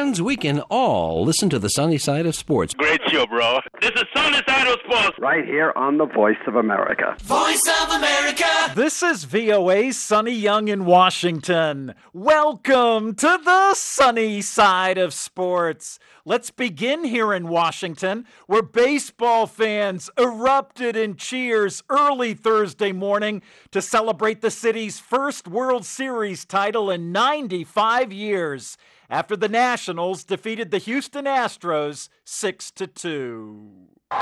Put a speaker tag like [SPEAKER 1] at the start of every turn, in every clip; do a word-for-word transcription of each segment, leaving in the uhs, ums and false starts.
[SPEAKER 1] fans, we can all listen to the sunny side of sports.
[SPEAKER 2] Great show, bro. This is Sunny Side of Sports.
[SPEAKER 3] Right here on the Voice of America.
[SPEAKER 4] Voice of America.
[SPEAKER 5] This is V O A's Sonny Young in Washington. Welcome to the sunny side of sports. Let's begin here in Washington, where baseball fans erupted in cheers early Thursday morning to celebrate the city's first World Series title in ninety-five years, after the Nationals defeated the Houston Astros six to two.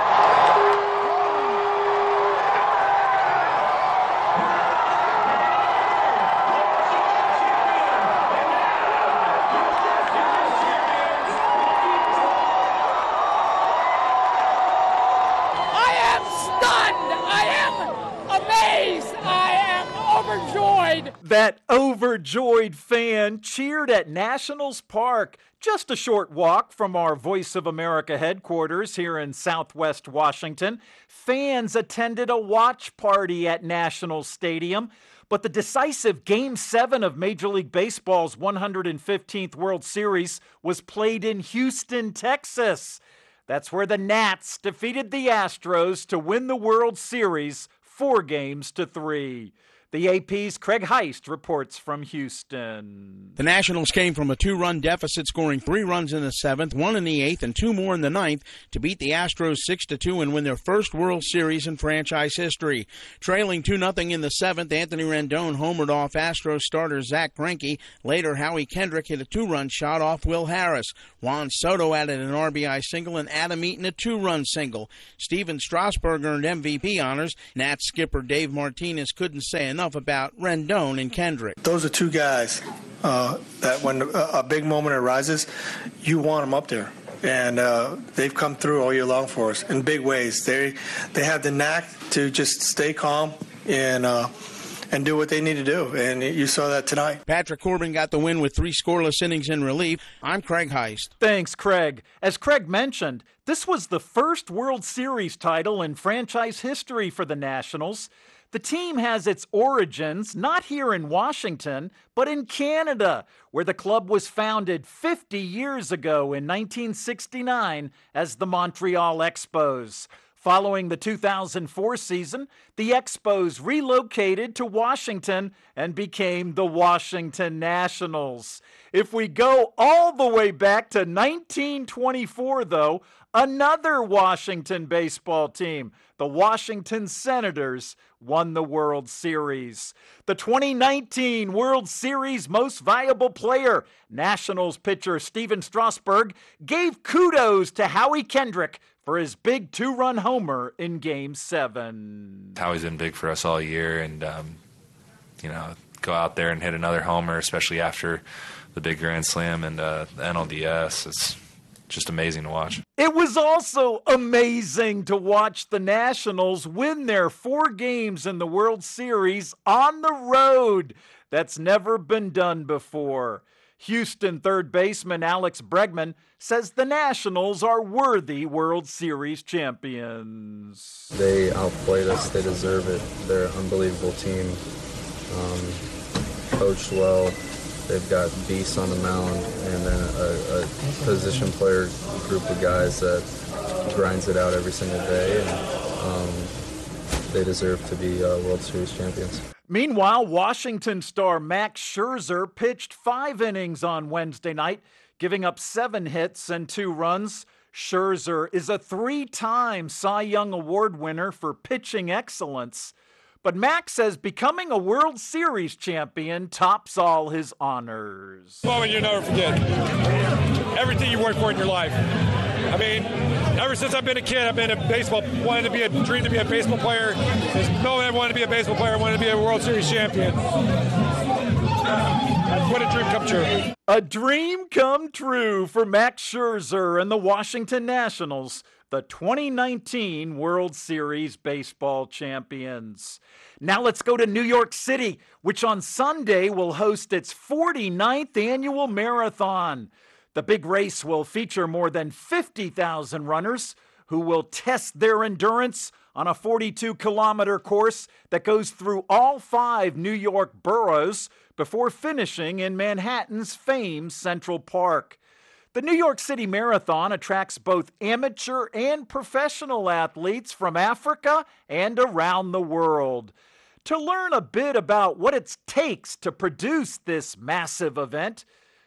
[SPEAKER 5] Overjoyed. That overjoyed fan cheered at Nationals Park, just a short walk from our Voice of America headquarters here in Southwest Washington. Fans attended a watch party at Nationals Stadium, but the decisive Game seven of Major League Baseball's one hundred fifteenth World Series was played in Houston, Texas. That's where the Nats defeated the Astros to win the World Series four games to three. The A P's Craig Heist reports from Houston.
[SPEAKER 6] The Nationals came from a two-run deficit, scoring three runs in the seventh, one in the eighth, and two more in the ninth to beat the Astros six to two and win their first World Series in franchise history. Trailing two nothing in the seventh, Anthony Rendon homered off Astros starter Zach Greinke. Later, Howie Kendrick hit a two-run shot off Will Harris. Juan Soto added an R B I single and Adam Eaton a two-run single. Steven Strasburg earned M V P honors. Nats skipper Dave Martinez couldn't say enough about Rendon and Kendrick.
[SPEAKER 7] Those are two guys uh, that when a, a big moment arises, you want them up there. And uh, they've come through all year long for us in big ways. They they have the knack to just stay calm and uh, and do what they need to do. And you saw that tonight.
[SPEAKER 6] Patrick Corbin got the win with three scoreless innings in relief. I'm Craig Heist.
[SPEAKER 5] Thanks, Craig. As Craig mentioned, this was the first World Series title in franchise history for the Nationals. The team has its origins not here in Washington, but in Canada, where the club was founded fifty years ago in nineteen sixty-nine as the Montreal Expos. Following the two thousand four season, the Expos relocated to Washington and became the Washington Nationals. If we go all the way back to nineteen twenty-four, though, another Washington baseball team, the Washington Senators, won the World Series. The twenty nineteen World Series Most Valuable Player, Nationals pitcher Steven Strasburg, gave kudos to Howie Kendrick for his big two-run homer in Game seven.
[SPEAKER 8] Howie's been big for us all year, and, um, you know, go out there and hit another homer, especially after the big Grand Slam and uh, the N L D S. It's just amazing to watch.
[SPEAKER 5] It was also amazing to watch the Nationals win their four games in the World Series on the road. That's never been done before. Houston third baseman Alex Bregman says the Nationals are worthy World Series champions.
[SPEAKER 9] They outplayed us. They deserve it. They're an unbelievable team. Um, coached well. They've got beasts on the mound, and then a, a position player group of guys that grinds it out every single day, and um, they deserve to be uh, World Series champions.
[SPEAKER 5] Meanwhile, Washington star Max Scherzer pitched five innings on Wednesday night, giving up seven hits and two runs. Scherzer is a three-time Cy Young Award winner for pitching excellence. But Max says becoming a World Series champion tops all his honors.
[SPEAKER 10] Moment you never forget. Everything you work for in your life. I mean, ever since I've been a kid, I've been a baseball, wanted to be a dream to be a baseball player. There's no one ever wanted to be a baseball player. I wanted to be a World Series champion. What a dream come true.
[SPEAKER 5] A dream come true for Max Scherzer and the Washington Nationals, the twenty nineteen World Series baseball champions. Now let's go to New York City, which on Sunday will host its forty-ninth annual marathon. The big race will feature more than fifty thousand runners who will test their endurance on a forty-two kilometer course that goes through all five New York boroughs before finishing in Manhattan's famed Central Park. The New York City Marathon attracts both amateur and professional athletes from Africa and around the world. To learn a bit about what it takes to produce this massive event,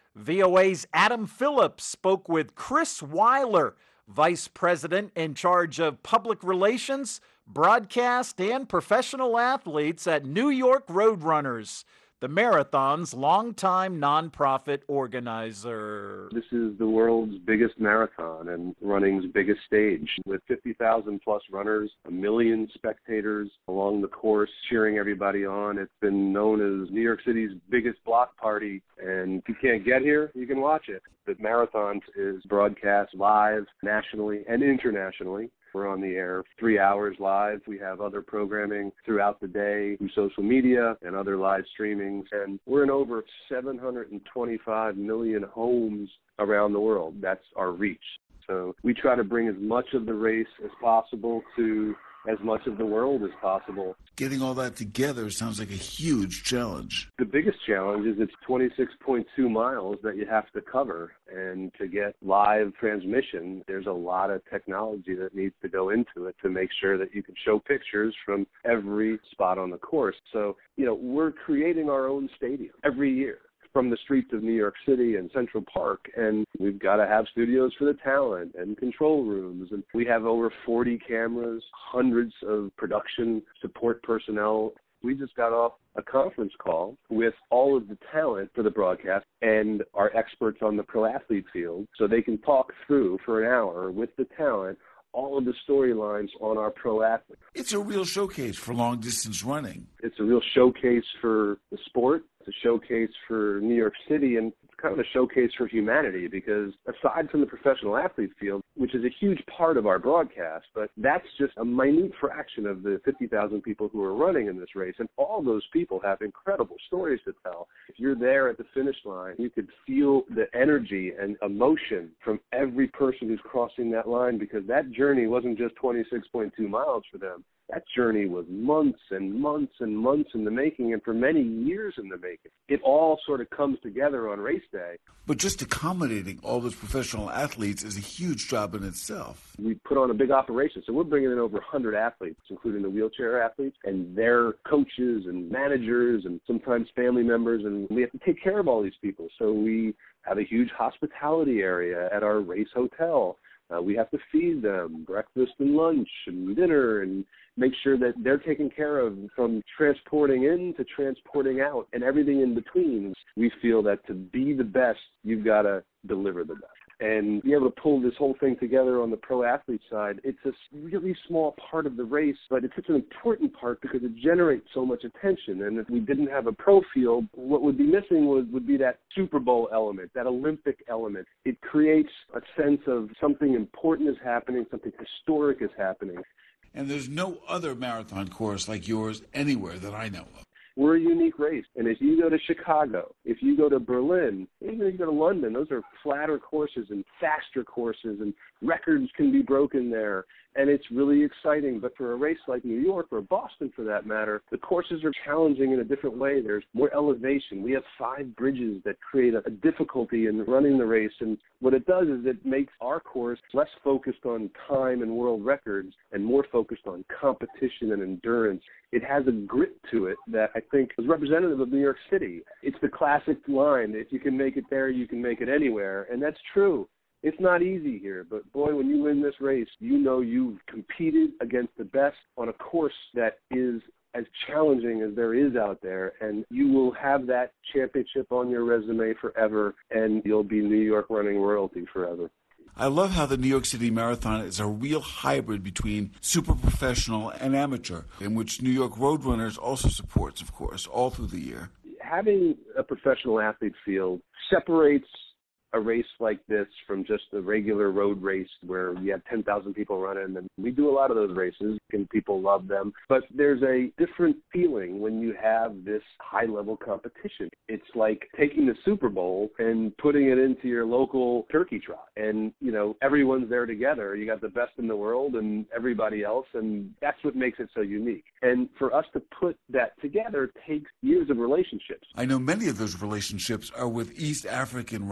[SPEAKER 5] V O A's Adam Phillips spoke with Chris Weiler, Vice President in charge of Public Relations, Broadcast, and Professional Athletes at New York Roadrunners, the marathon's longtime nonprofit organizer.
[SPEAKER 4] This is the world's biggest marathon and running's biggest stage, with fifty thousand plus runners, a million spectators along the course cheering everybody on. It's been known as New York City's biggest block party, and if you can't get here, you can watch it. The marathon is broadcast live nationally and internationally. We're on the air three hours live. We have other programming throughout the day through social media and other live streamings. And we're in over seven hundred twenty-five million homes around the world. That's our reach. So we try to bring as much of the race as possible to as much of the world as possible.
[SPEAKER 11] Getting all that together sounds like a huge challenge.
[SPEAKER 4] The biggest challenge is it's twenty-six point two miles that you have to cover. And to get live transmission, there's a lot of technology that needs to go into it to make sure that you can show pictures from every spot on the course. So, you know, we're creating our own stadium every year from the streets of New York City and Central Park, and we've got to have studios for the talent and control rooms, and we have over forty cameras, hundreds of production support personnel. We just got off a conference call with all of the talent for the broadcast and our experts on the pro athlete field, so they can talk through for an hour with the talent all of the storylines on our pro athletes.
[SPEAKER 11] It's a real showcase for long-distance running.
[SPEAKER 4] It's a real showcase for the sport. It's a showcase for New York City, and it's kind of a showcase for humanity, because aside from the professional athlete field, which is a huge part of our broadcast, but that's just a minute fraction of the fifty thousand people who are running in this race, and all those people have incredible stories to tell. If you're there at the finish line, you could feel the energy and emotion from every person who's crossing that line, because that journey wasn't just twenty-six point two miles for them. That journey was months and months and months in the making, and for many years in the making. It all sort of comes together on race day.
[SPEAKER 11] But just accommodating all those professional athletes is a huge job in itself.
[SPEAKER 4] We put on a big operation, so we're bringing in over one hundred athletes, including the wheelchair athletes and their coaches and managers and sometimes family members, and we have to take care of all these people. So we have a huge hospitality area at our race hotel. Uh, we have to feed them breakfast and lunch and dinner and make sure that they're taken care of, from transporting in to transporting out and everything in between. We feel that to be the best, you've got to deliver the best. And be able to pull this whole thing together on the pro athlete side, it's a really small part of the race, but it's such an important part because it generates so much attention. And if we didn't have a pro field, what would be missing would, would be that Super Bowl element, that Olympic element. It creates a sense of something important is happening, something historic is happening.
[SPEAKER 11] And there's no other marathon course like yours anywhere that I know of.
[SPEAKER 4] We're a unique race. And if you go to Chicago, if you go to Berlin, even if you go to London, those are flatter courses and faster courses, and records can be broken there. And it's really exciting. But for a race like New York or Boston, for that matter, the courses are challenging in a different way. There's more elevation. We have five bridges that create a difficulty in running the race. And what it does is it makes our course less focused on time and world records and more focused on competition and endurance. It has a grit to it that I think is representative of New York City. It's the classic line, if you can make it there, you can make it anywhere. And that's true. It's not easy here, but boy, when you win this race, you know you've competed against the best on a course that is as challenging as there is out there, and you will have that championship on your resume forever, and you'll be New York running royalty forever.
[SPEAKER 11] I love how the New York City Marathon is a real hybrid between super professional and amateur, in which New York Roadrunners also supports, of course, all through the year.
[SPEAKER 4] Having a professional athlete field separates a race like this from just a regular road race where you have ten thousand people running, and we do a lot of those races and people love them. But there's a different feeling when you have this high-level competition. It's like taking the Super Bowl and putting it into your local turkey trot. And, you know, everyone's there together. You got the best in the world and everybody else, and that's what makes it so unique. And for us to put that together takes years of relationships.
[SPEAKER 11] I know many of those relationships are with East African runners.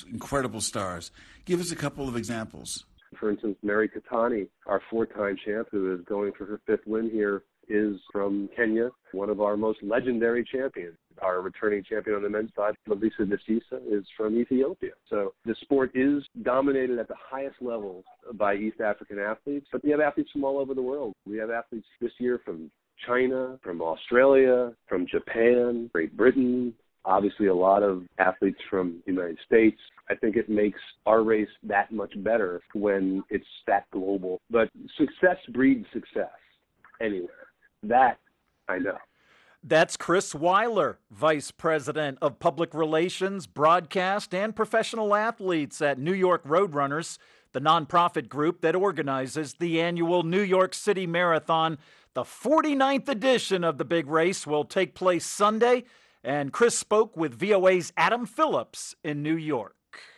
[SPEAKER 11] incredible stars. Give us a couple of examples.
[SPEAKER 4] For instance, Mary Katani, our four-time champ who is going for her fifth win here, is from Kenya, one of our most legendary champions. Our returning champion on the men's side, Lovisa Desisa, is from Ethiopia. So the sport is dominated at the highest level by East African athletes, but we have athletes from all over the world. We have athletes this year from China, from Australia, from Japan, Great Britain, obviously a lot of athletes from the United States. I think it makes our race that much better when it's that global. But success breeds success anywhere. That I know.
[SPEAKER 5] That's Chris Weiler, Vice President of Public Relations, Broadcast, and Professional Athletes at New York Roadrunners, the nonprofit group that organizes the annual New York City Marathon. The forty-ninth edition of the big race will take place Sunday, and Chris spoke with V O A's Adam Phillips in New York.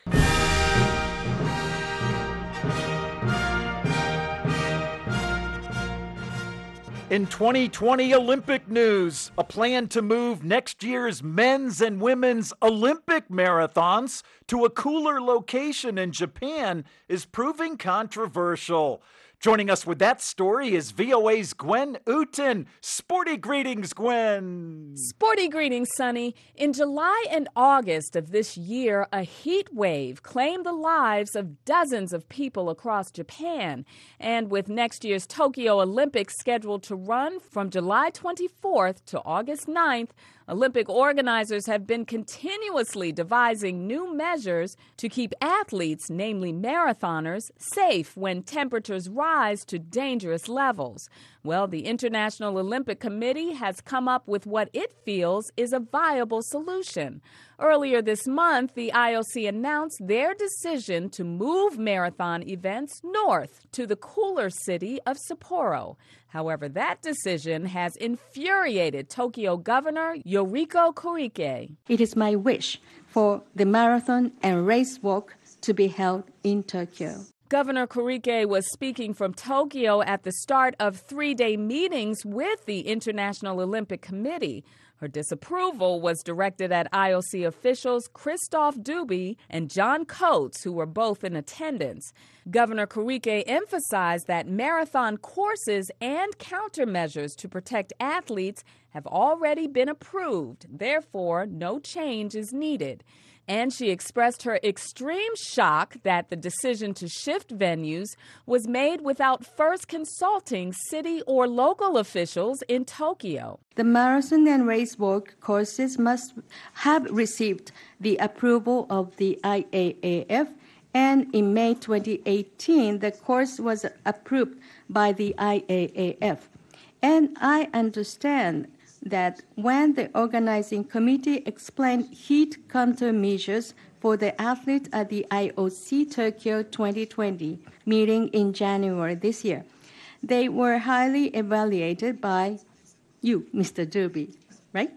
[SPEAKER 5] In twenty twenty Olympic news, a plan to move next year's men's and women's Olympic marathons to a cooler location in Japan is proving controversial. Joining us with that story is V O A's Gwen Uten. Sporty greetings, Gwen.
[SPEAKER 12] Sporty greetings, Sonny. In July and August of this year, a heat wave claimed the lives of dozens of people across Japan. And with next year's Tokyo Olympics scheduled to run from July twenty-fourth to August ninth, Olympic organizers have been continuously devising new measures to keep athletes, namely marathoners, safe when temperatures rise to dangerous levels. Well, the International Olympic Committee has come up with what it feels is a viable solution. Earlier this month, the I O C announced their decision to move marathon events north to the cooler city of Sapporo. However, that decision has infuriated Tokyo Governor Yoriko Koike.
[SPEAKER 13] It is my wish for the marathon and race walk to be held in Tokyo.
[SPEAKER 12] Governor Koike was speaking from Tokyo at the start of three-day meetings with the International Olympic Committee. Her disapproval was directed at I O C officials Christophe Duby and John Coates, who were both in attendance. Governor Koike emphasized that marathon courses and countermeasures to protect athletes have already been approved. Therefore, no change is needed. And she expressed her extreme shock that the decision to shift venues was made without first consulting city or local officials in Tokyo.
[SPEAKER 13] The marathon and race walk courses must have received the approval of the I A A F, and in May twenty eighteen, the course was approved by the I A A F. And I understand that when the organizing committee explained heat countermeasures for the athletes at the I O C Tokyo twenty twenty meeting in January this year, they were highly evaluated by you, Mister Duby, right?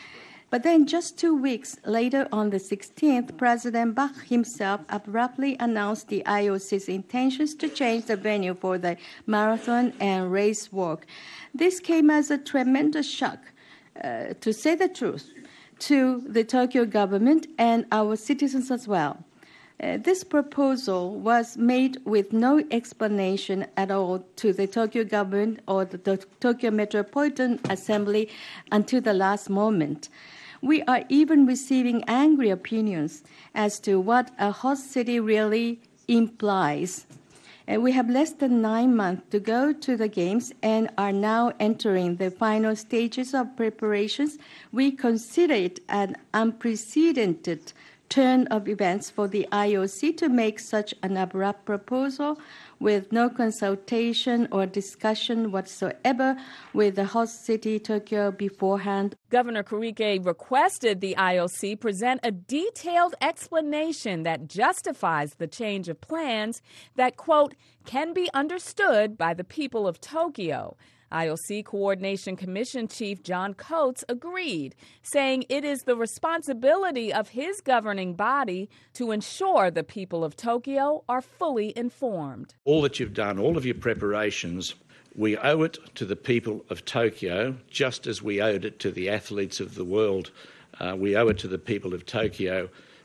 [SPEAKER 13] But then just two weeks later, on the sixteenth, President Bach himself abruptly announced the I O C's intentions to change the venue for the marathon and race walk. This came as a tremendous shock, uh, to say the truth, to the Tokyo government and our citizens as well. Uh, this proposal was made with no explanation at all to the Tokyo government or the, the Tokyo Metropolitan Assembly until the last moment. We are even receiving angry opinions as to what a host city really implies. And we have less than nine months to go to the Games and are now entering the final stages of preparations. We consider it an unprecedented turn of events for the I O C to make such an abrupt proposal with no consultation or discussion whatsoever with the host city, Tokyo, beforehand.
[SPEAKER 12] Governor Koike requested the I O C present a detailed explanation that justifies the change of plans that, quote, can be understood by the people of Tokyo. I O C Coordination Commission Chief John Coates agreed, saying it is the responsibility of his governing body to ensure the people of Tokyo are fully informed.
[SPEAKER 14] All that you've done, all of your preparations, we owe it to the people of Tokyo, just as we owed it to the athletes of the world. Uh, we owe it to the people of Tokyo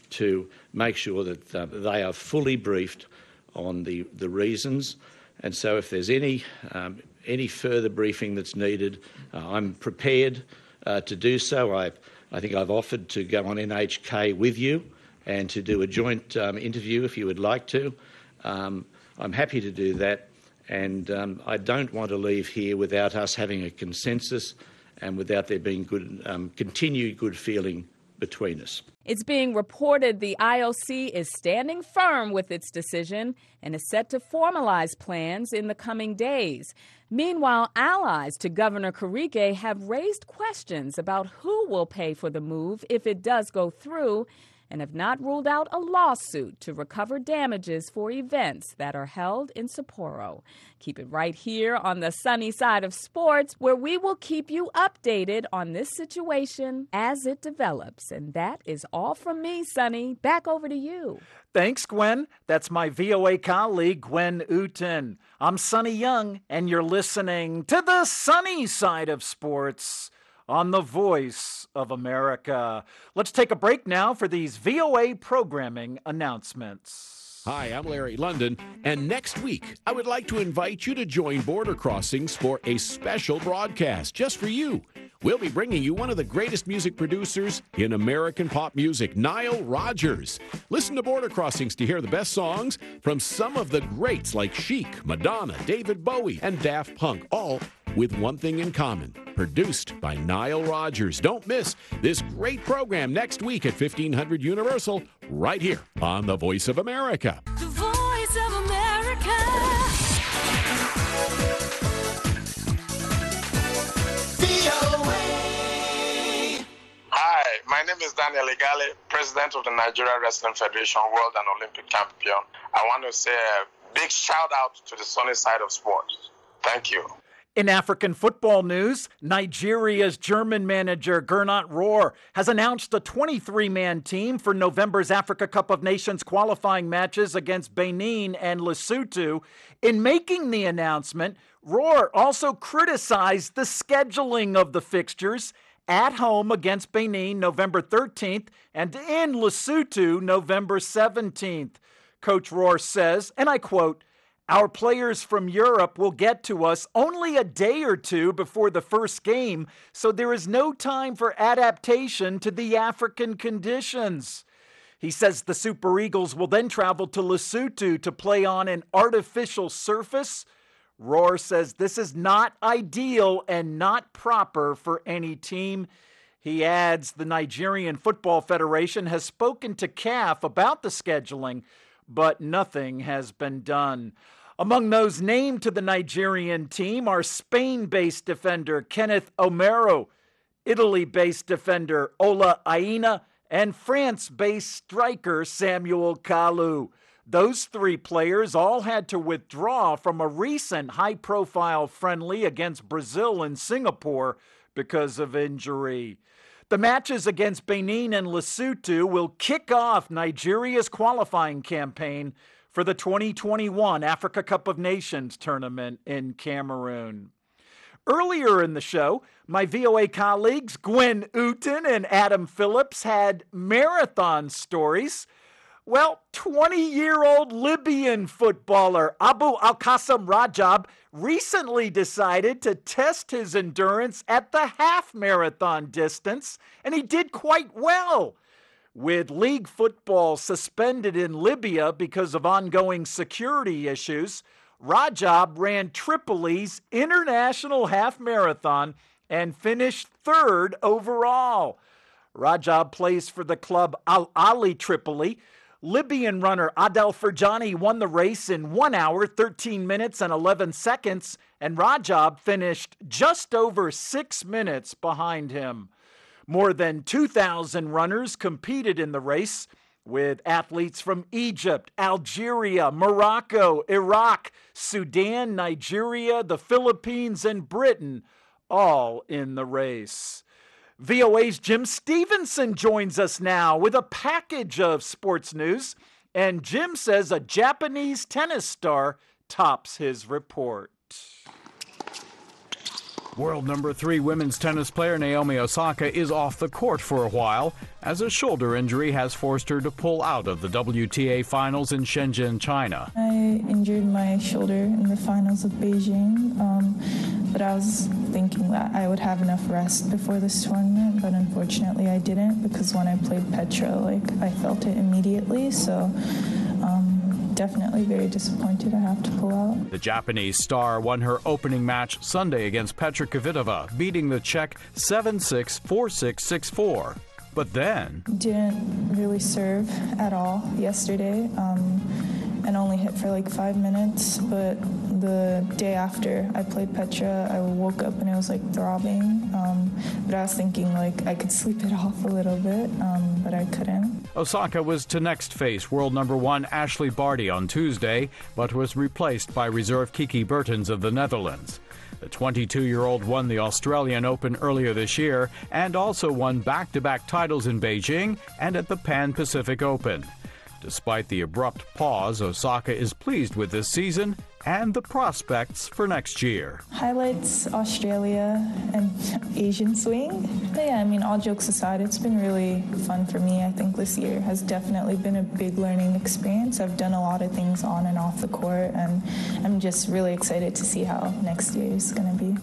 [SPEAKER 14] to make sure that uh, they are fully briefed on the, the reasons. And so if there's any, um, any further briefing that's needed, uh, I'm prepared uh, to do so. I, I think I've offered to go on N H K with you and to do a joint um, interview if you would like to. Um, I'm happy to do that, and um, I don't want to leave here without us having a consensus and without there being good, um, continued good feeling between us.
[SPEAKER 12] It's being reported the I O C is standing firm with its decision and is set to formalize plans in the coming days. Meanwhile, allies to Governor Karique have raised questions about who will pay for the move if it does go through, and have not ruled out a lawsuit to recover damages for events that are held in Sapporo. Keep it right here on the sunny side of sports, where we will keep you updated on this situation as it develops. And that is all from me, Sonny. Back over to you.
[SPEAKER 5] Thanks, Gwen. That's my V O A colleague, Gwen Uten. I'm Sonny Young, and you're listening to the sunny side of sports on the Voice of America. Let's take a break now for these V O A programming announcements.
[SPEAKER 15] Hi, I'm Larry London, and next week I would like to invite you to join Border Crossings for a special broadcast just for you. We'll be bringing you one of the greatest music producers in American pop music, Nile Rodgers. Listen to Border Crossings to hear the best songs from some of the greats like Chic, Madonna, David Bowie, and Daft Punk, all with one thing in common, produced by Nile Rodgers. Don't miss this great program next week at fifteen hundred Universal, right here on The Voice of America.
[SPEAKER 16] The Voice of America. V O A.
[SPEAKER 17] Hi, my name is Daniel Igale, President of the Nigeria Wrestling Federation, World and Olympic Champion. I want to say a big shout out to the sunny side of sports. Thank you.
[SPEAKER 5] In African football news, Nigeria's German manager Gernot Rohr has announced a twenty-three man team for November's Africa Cup of Nations qualifying matches against Benin and Lesotho. In making the announcement, Rohr also criticized the scheduling of the fixtures: at home against Benin November thirteenth and in Lesotho November seventeenth. Coach Rohr says, and I quote, "Our players from Europe will get to us only a day or two before the first game, so there is no time for adaptation to the African conditions." He says the Super Eagles will then travel to Lesotho to play on an artificial surface. Rohr says this is not ideal and not proper for any team. He adds the Nigerian Football Federation has spoken to C A F about the scheduling, but nothing has been done. Among those named to the Nigerian team are Spain-based defender Kenneth Omero, Italy-based defender Ola Aina, and France-based striker Samuel Kalu. Those three players all had to withdraw from a recent high-profile friendly against Brazil and Singapore because of injury. The matches against Benin and Lesotho will kick off Nigeria's qualifying campaign for the twenty twenty-one Africa Cup of Nations tournament in Cameroon. Earlier in the show, my V O A colleagues Gwen Uten and Adam Phillips had marathon stories. Well, twenty-year-old Libyan footballer Abu Al-Qasim Rajab recently decided to test his endurance at the half marathon distance, and he did quite well. With league football suspended in Libya because of ongoing security issues, Rajab ran Tripoli's international half marathon and finished third overall. Rajab plays for the club Al Ahly Tripoli. Libyan runner Adel Ferjani won the race in one hour, thirteen minutes, and eleven seconds, and Rajab finished just over six minutes behind him. More than two thousand runners competed in the race, with athletes from Egypt, Algeria, Morocco, Iraq, Sudan, Nigeria, the Philippines, and Britain, all in the race. V O A's Jim Stevenson joins us now with a package of sports news, and Jim says a Japanese tennis star tops his report. World number three women's tennis player Naomi Osaka is off the court for a while, as a shoulder injury has forced her to pull out of the W T A finals in Shenzhen, China.
[SPEAKER 18] I injured my shoulder in the finals of Beijing, um, but I was thinking that I would have enough rest before this tournament, but unfortunately I didn't, because when I played Petra, like, I felt it immediately, so um, definitely very disappointed I have to pull out.
[SPEAKER 5] The Japanese star won her opening match Sunday against Petra Kvitova, beating the Czech seven six, four six, six four. But then...
[SPEAKER 18] Didn't really serve at all yesterday, um, and only hit for like five minutes, but the day after I played Petra, I woke up and it was like throbbing, um, but I was thinking like I could sleep it off a little bit, um, but I couldn't.
[SPEAKER 5] Osaka was to next face world number one Ashley Barty on Tuesday, but was replaced by reserve Kiki Bertens of the Netherlands. The twenty-two-year-old won the Australian Open earlier this year and also won back-to-back titles in Beijing and at the Pan Pacific Open. Despite the abrupt pause, Osaka is pleased with this season and the prospects for next year.
[SPEAKER 18] Highlights Australia and Asian swing. But yeah, I mean, all jokes aside, it's been really fun for me. I think this year has definitely been a big learning experience. I've done a lot of things on and off the court, and I'm just really excited to see how next year is going to be.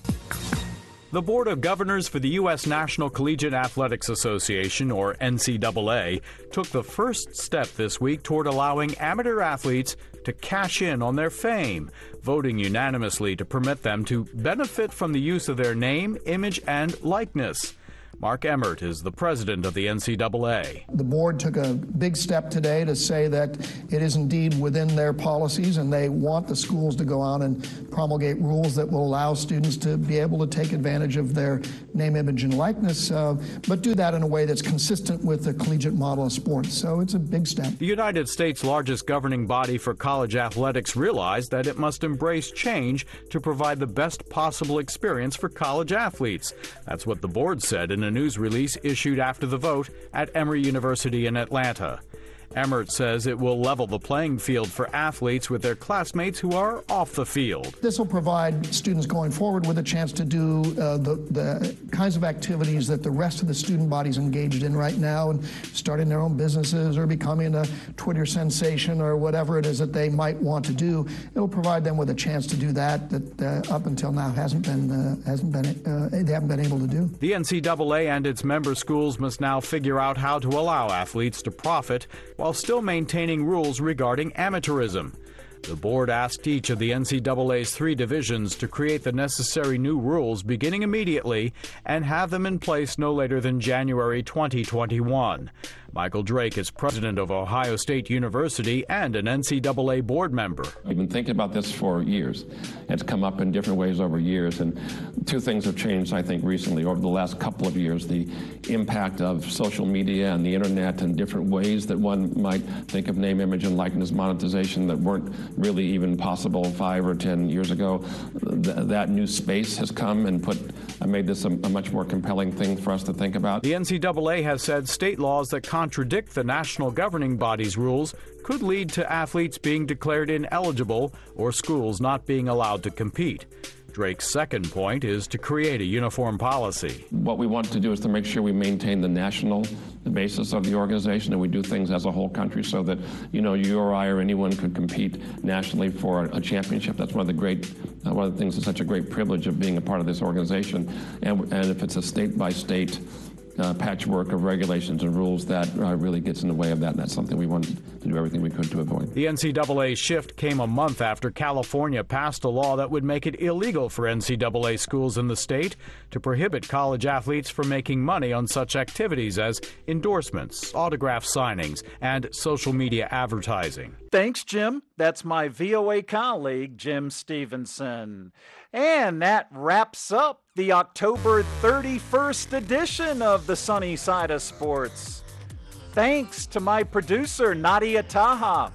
[SPEAKER 5] The Board of Governors for the U S National Collegiate Athletics Association, or N C double A, took the first step this week toward allowing amateur athletes to cash in on their fame, voting unanimously to permit them to benefit from the use of their name, image, and likeness. Mark Emmert is the president of the N C double A.
[SPEAKER 19] The board took a big step today to say that it is indeed within their policies, and they want the schools to go out and promulgate rules that will allow students to be able to take advantage of their name, image, and likeness, uh, but do that in a way that's consistent with the collegiate model of sports. So it's a big step.
[SPEAKER 5] The United States' largest governing body for college athletics realized that it must embrace change to provide the best possible experience for college athletes. That's what the board said in a news release issued after the vote at Emory University in Atlanta. Emmert says it will level the playing field for athletes with their classmates who are off the field.
[SPEAKER 19] This will provide students going forward with a chance to do uh, the, the kinds of activities that the rest of the student body's engaged in right now, and starting their own businesses or becoming a Twitter sensation or whatever it is that they might want to do. It will provide them with a chance to do that that uh, up until now hasn't been uh, hasn't been uh, they haven't been able to do.
[SPEAKER 5] The N C double A and its member schools must now figure out how to allow athletes to profit while still maintaining rules regarding amateurism. The board asked each of the N C double A's three divisions to create the necessary new rules beginning immediately and have them in place no later than January twenty twenty-one. Michael Drake is president of Ohio State University and an N C double A board member.
[SPEAKER 20] We've been thinking about this for years. It's come up in different ways over years, and two things have changed, I think, recently over the last couple of years. The impact of social media and the internet and different ways that one might think of name, image, and likeness monetization that weren't really even possible five or ten years ago. Th- that new space has come and put uh, made this a, a much more compelling thing for us to think about.
[SPEAKER 5] The N C double A has said state laws that contradict the national governing body's rules could lead to athletes being declared ineligible or schools not being allowed to compete. Drake's second point is to create a uniform policy.
[SPEAKER 20] What we want to do is to make sure we maintain the national basis of the organization, and we do things as a whole country so that, you know, you or I or anyone could compete nationally for a championship. That's one of the great, uh, one of the things that's such a great privilege of being a part of this organization. And, and if it's a state-by-state Uh, patchwork of regulations and rules, that uh, really gets in the way of that, and that's something we wanted to do everything we could to avoid.
[SPEAKER 5] The N C double A shift came a month after California passed a law that would make it illegal for N C double A schools in the state to prohibit college athletes from making money on such activities as endorsements, autograph signings, and social media advertising. Thanks, Jim. That's my V O A colleague, Jim Stevenson. And that wraps up the October thirty-first edition of the Sunny Side of Sports. Thanks to my producer, Nadia Taha.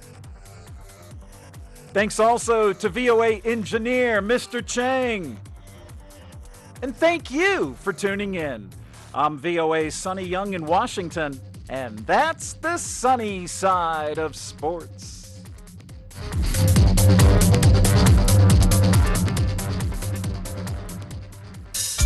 [SPEAKER 5] Thanks also to V O A engineer, Mister Chang. And thank you for tuning in. I'm V O A's Sonny Young in Washington, and that's the Sunny Side of Sports.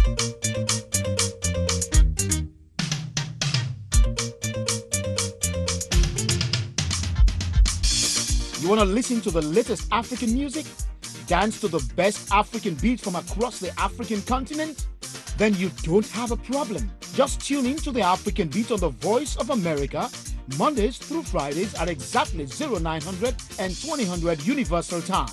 [SPEAKER 21] You want to listen to the latest African music? Dance to the best African beats from across the African continent? Then you don't have a problem. Just tune in to the African Beat on the Voice of America, Mondays through Fridays at exactly oh nine hundred and twenty hundred Universal Time.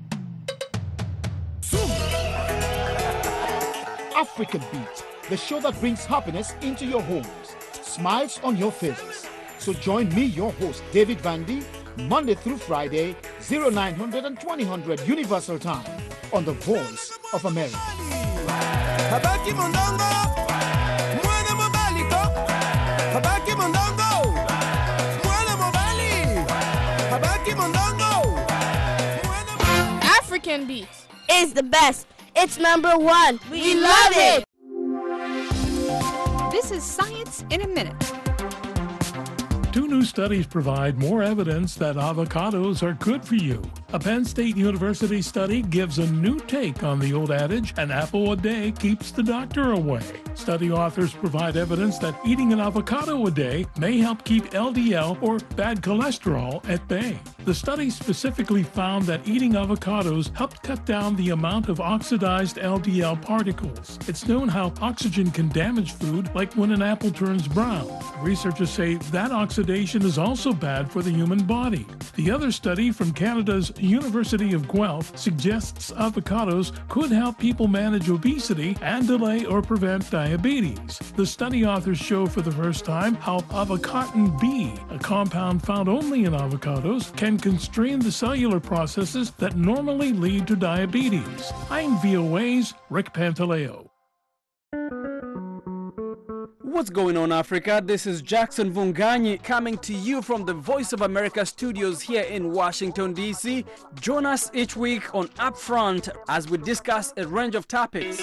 [SPEAKER 21] African Beat, the show that brings happiness into your homes, smiles on your faces. So join me, your host, David Vandy, Monday through Friday, oh nine hundred and twenty hundred Universal Time, on the Voice of America.
[SPEAKER 16] Habaki Mondongo, Mwana Mobaliko, Habaki Mondongo, Mwana Mobali, Habaki Mondongo.
[SPEAKER 22] African Beats is the best. It's number one. We, we love it.
[SPEAKER 23] This is Science in a Minute.
[SPEAKER 24] Two new studies provide more evidence that avocados are good for you. A Penn State University study gives a new take on the old adage, an apple a day keeps the doctor away. Study authors provide evidence that eating an avocado a day may help keep L D L or bad cholesterol at bay. The study specifically found that eating avocados helped cut down the amount of oxidized L D L particles. It's known how oxygen can damage food, like when an apple turns brown. Researchers say that oxidation is also bad for the human body. The other study from Canada's University of Guelph suggests avocados could help people manage obesity and delay or prevent diabetes. The study authors show for the first time how avocatin B, a compound found only in avocados, can constrain the cellular processes that normally lead to diabetes. I'm V O A's Rick Pantaleo.
[SPEAKER 25] What's going on, Africa? This is Jackson Vunganyi coming to you from the Voice of America studios here in Washington, D C. Join us each week on Upfront as we discuss a range of topics.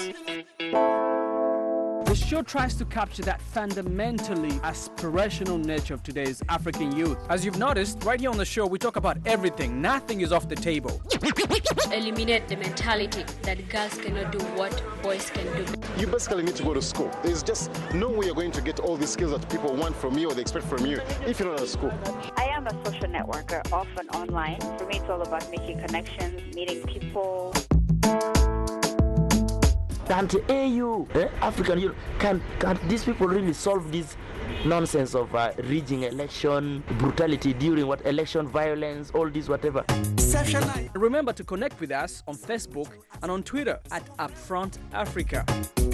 [SPEAKER 25] The show tries to capture that fundamentally aspirational nature of today's African youth. As you've noticed, right here on the show, we talk about everything. Nothing is off the table.
[SPEAKER 26] Eliminate the mentality that girls cannot do what boys can do.
[SPEAKER 27] You basically need to go to school. There's just no way you're going to get all these skills that people want from you or they expect from you if you're not at school.
[SPEAKER 28] I am a social networker, often online. For me, it's all about making connections, meeting people.
[SPEAKER 29] Can't A U, eh, African Union, can can't these people really solve this nonsense of uh, rigging election, brutality during what election, violence, all this whatever.
[SPEAKER 25] Remember to connect with us on Facebook and on Twitter at Upfront Africa.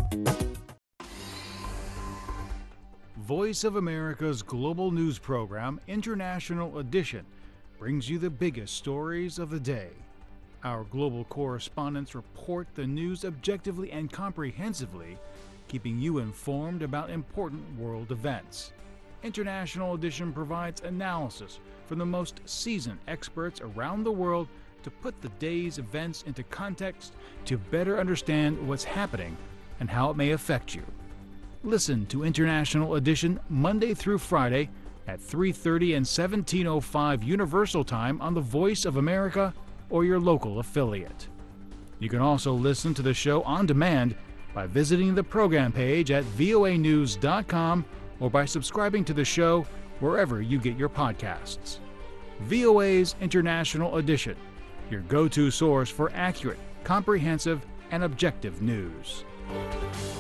[SPEAKER 30] Voice of America's global news program, International Edition, brings you the biggest stories of the day. Our global correspondents report the news objectively and comprehensively, keeping you informed about important world events. International Edition provides analysis from the most seasoned experts around the world to put the day's events into context to better understand what's happening and how it may affect you. Listen to International Edition Monday through Friday at three thirty and seventeen oh five Universal Time on the Voice of America or your local affiliate. You can also listen to the show on demand by visiting the program page at voa news dot com or by subscribing to the show wherever you get your podcasts. V O A's International Edition, your go-to source for accurate, comprehensive, and objective news.